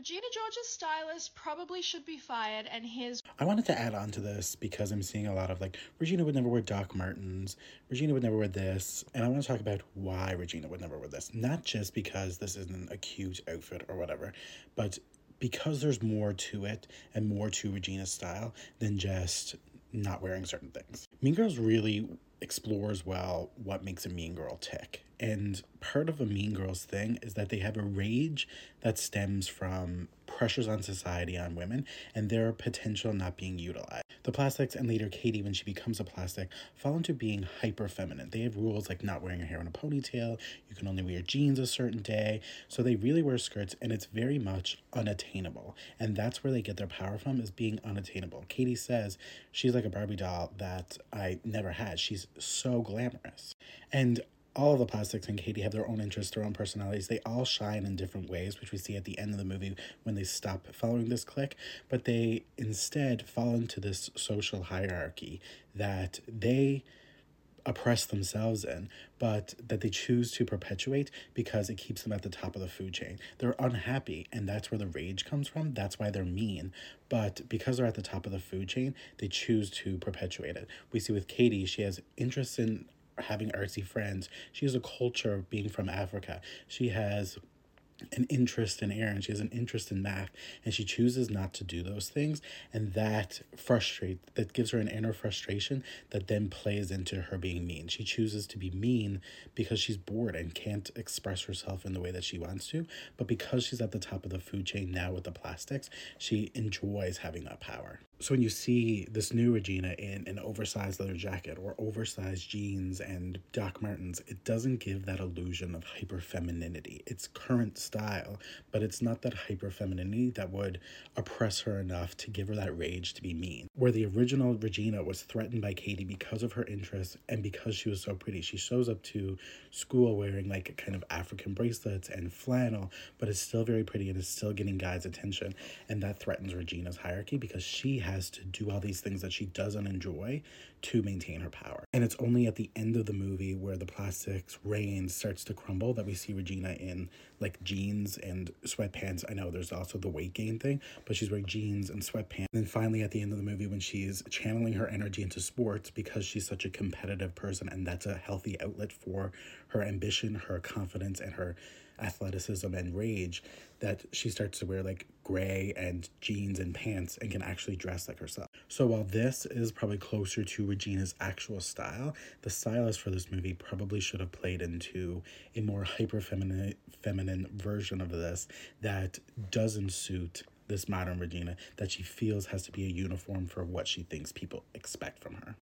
Regina George's stylist probably should be fired, and his... I wanted to add on to this because I'm seeing a lot of like, Regina would never wear Doc Martens, Regina would never wear this, and I want to talk about why Regina would never wear this. Not just because this isn't a cute outfit or whatever, but because there's more to it and more to Regina's style than just not wearing certain things. Mean Girls really explores well what makes a mean girl tick. And part of a Mean Girls thing is that they have a rage that stems from pressures on society on women and their potential not being utilized. The Plastics and later Katie, when she becomes a plastic, fall into being hyper feminine. They have rules like not wearing your hair in a ponytail, you can only wear jeans a certain day. So they really wear skirts and it's very much unattainable. And that's where they get their power from, is being unattainable. Katie says she's like a Barbie doll that I never had. She's so glamorous. And all of the Plastics and Katie have their own interests, their own personalities. They all shine in different ways, which we see at the end of the movie when they stop following this clique. But they instead fall into this social hierarchy that they oppress themselves in, but that they choose to perpetuate because it keeps them at the top of the food chain. They're unhappy, and that's where the rage comes from. That's why they're mean. But because they're at the top of the food chain, they choose to perpetuate it. We see with Katie, she has interest in having artsy friends. She has a culture of being from Africa. She has an interest in Aaron. She has an interest in math, and she chooses not to do those things, and that gives her an inner frustration that then plays into her being mean. She chooses to be mean because she's bored and can't express herself in the way that she wants to, but because she's at the top of the food chain now with the Plastics, she enjoys having that power. So when you see this new Regina in an oversized leather jacket or oversized jeans and Doc Martens, it doesn't give that illusion of hyper femininity. It's current style, but it's not that hyper femininity that would oppress her enough to give her that rage to be mean. Where the original Regina was threatened by Katie because of her interests and because she was so pretty. She shows up to school wearing like kind of African bracelets and flannel, but it's still very pretty and is still getting guys' attention. And that threatens Regina's hierarchy because she has to do all these things that she doesn't enjoy to maintain her power. And it's only at the end of the movie where the Plastics reign starts to crumble that we see Regina in like jeans and sweatpants. I know there's also the weight gain thing, but she's wearing jeans and sweatpants. And then finally at the end of the movie when she's channeling her energy into sports because she's such a competitive person, and that's a healthy outlet for her ambition, her confidence, and her athleticism and rage, that she starts to wear like gray and jeans and pants and can actually dress like herself. So while this is probably closer to Regina's actual style, the stylist for this movie probably should have played into a more hyper feminine version of this that doesn't suit this modern Regina, that she feels has to be a uniform for what she thinks people expect from her.